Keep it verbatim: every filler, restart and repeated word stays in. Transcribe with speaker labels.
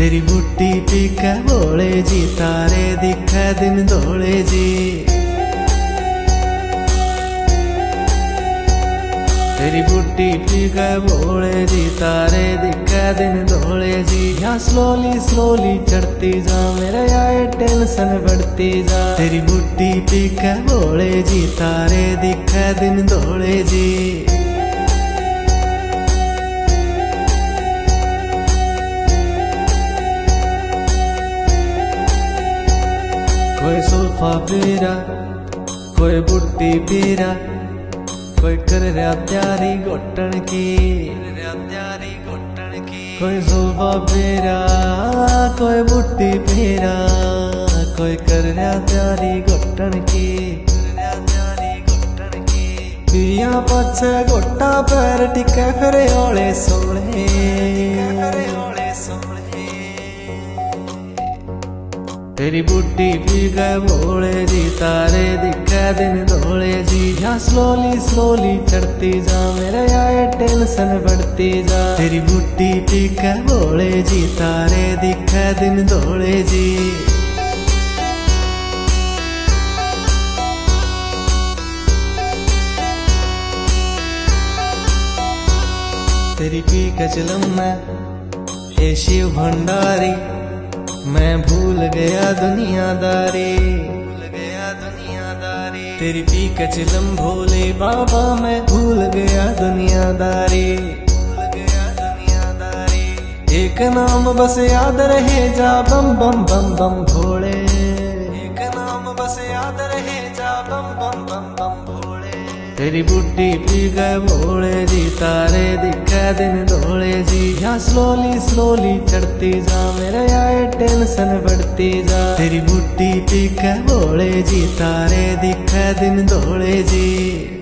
Speaker 1: तेरी बूटी पी के बोले जी तारे दिखे दिन धोले जी। तेरी बूटी पी के बोले जी तारे दिखे दिन धोले जी। यहाँ स्लोली स्लोली चढ़ती जा मेरे आए टेंशन बढ़ती जा। तेरी बूटी पी के बोले जी तारे दिखे दिन धोले जी। कोई सुल्फा पीरा कोई बुट्टी पीरा कोई कर रहा प्यारी घोटन की प्यारी घोटन की। कोई सुल्फा पीरा कोई बुट्टी पीरा कोई कर रहा प्यारी घोटन की प्यारी घोटन की। पिया पछे गोटा पैर टिके फिर ओले सोले ओले सोले। तेरी बूटी पी गए बोले जी तारे दिखे दिन धोले जी। यहाँ स्लोली स्लोली चढ़ती जा मेरे आए टेंशन बढ़ती जा। तेरी बूटी पी के बोले जी तारे दिखे दिन धोले जी। तेरी पी के चिलम में ए शिव भंडारी मैं भूल गया दुनियादारी भूल गया दुनियादारी। तेरी पी के चिलम भोले बाबा मैं भूल गया दुनियादारी भूल गया दुनियादारी। एक नाम बस याद रहे जा बम बम बम बम भोले। एक नाम बस याद रहे जा बम बम बम बम भोले। तेरी बूटी पी गए बोले जी तारे दिखे दिन धोले जी। यहाँ स्लोली स्लोली चढ़ती जा मेरे आए टेंशन बढ़ती जा। तेरी बूटी पी के बोले जी तारे दिखे दिन धोले जी।